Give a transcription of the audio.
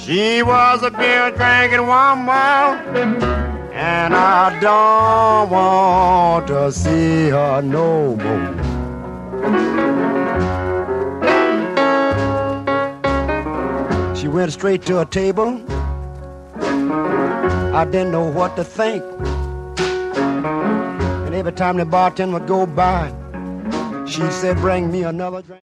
She was a beer drinking woman, and I don't want to see her no more. She went straight to a table. I didn't know what to think. And every time the bartender would go by, she said, bring me another drink.